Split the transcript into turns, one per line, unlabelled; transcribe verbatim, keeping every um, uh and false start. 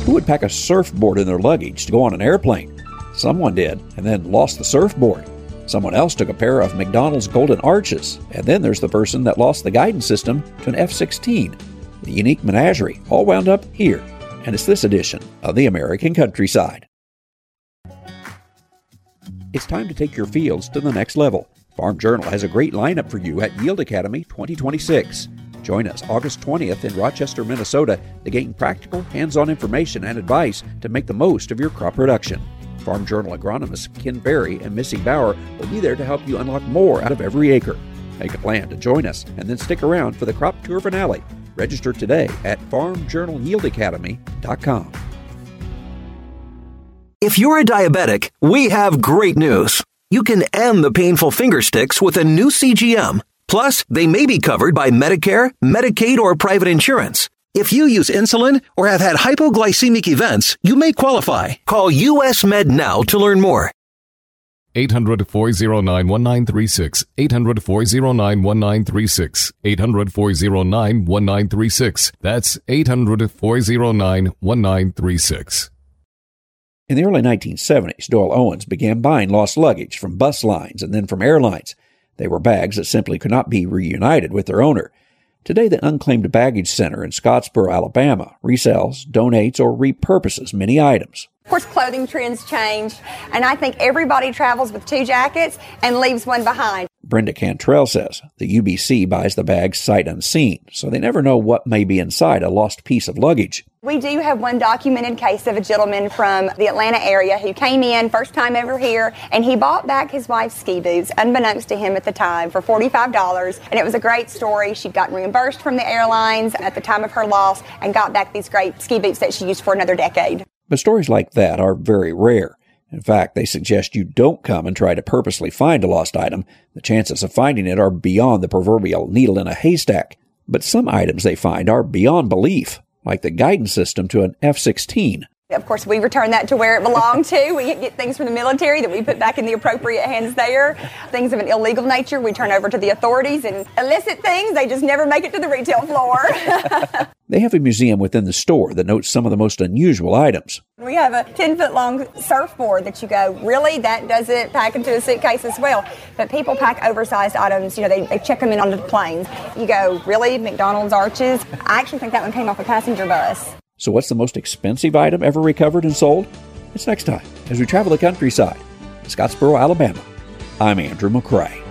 Who would pack a surfboard in their luggage to go on an airplane? Someone did, and then lost the surfboard. Someone else took a pair of McDonald's Golden Arches, and then there's the person that lost the guidance system to an F sixteen. The unique menagerie all wound up here, and it's this edition of the American Countryside. It's time to take your fields to the next level. Farm Journal has a great lineup for you at Yield Academy twenty twenty-six. Join us August twentieth in Rochester, Minnesota to gain practical, hands-on information and advice to make the most of your crop production. Farm Journal agronomists Ken Berry and Missy Bauer will be there to help you unlock more out of every acre. Make a plan to join us and then stick around for the crop tour finale. Register today at farm journal yield academy dot com.
If you're a diabetic, we have great news. You can end the painful finger sticks with a new C G M. Plus, they may be covered by Medicare, Medicaid, or private insurance. If you use insulin or have had hypoglycemic events, you may qualify. Call U S Med now to learn more.
eight hundred, four oh nine, one nine three six. eight hundred, four oh nine, one nine three six. eight hundred, four oh nine, one nine three six. That's eight hundred, four oh nine, one nine three six.
In the early nineteen seventies, Doyle Owens began buying lost luggage from bus lines and then from airlines. They were bags that simply could not be reunited with their owner. Today, the Unclaimed Baggage Center in Scottsboro, Alabama, resells, donates, or repurposes many items.
Of course, clothing trends change, and I think everybody travels with two jackets and leaves one behind.
Brenda Cantrell says the U B C buys the bags sight unseen, so they never know what may be inside a lost piece of luggage.
We do have one documented case of a gentleman from the Atlanta area who came in, first time ever here, and he bought back his wife's ski boots, unbeknownst to him at the time, for forty-five dollars. And it was a great story. She'd gotten reimbursed from the airlines at the time of her loss and got back these great ski boots that she used for another decade.
But stories like that are very rare. In fact, they suggest you don't come and try to purposely find a lost item. The chances of finding it are beyond the proverbial needle in a haystack. But some items they find are beyond belief, like the guidance system to an F sixteen.
Of course, we return that to where it belonged to. We get things from the military that we put back in the appropriate hands there. Things of an illegal nature, we turn over to the authorities. And illicit things, they just never make it to the retail floor.
They have a museum within the store that notes some of the most unusual items.
We have a ten-foot-long surfboard that you go, really? That doesn't pack into a suitcase as well. But people pack oversized items. You know, they, they check them in onto the planes. You go, really? McDonald's Arches? I actually think that one came off a passenger bus.
So what's the most expensive item ever recovered and sold? It's next time as we travel the countryside. In Scottsboro, Alabama, I'm Andrew McCrae.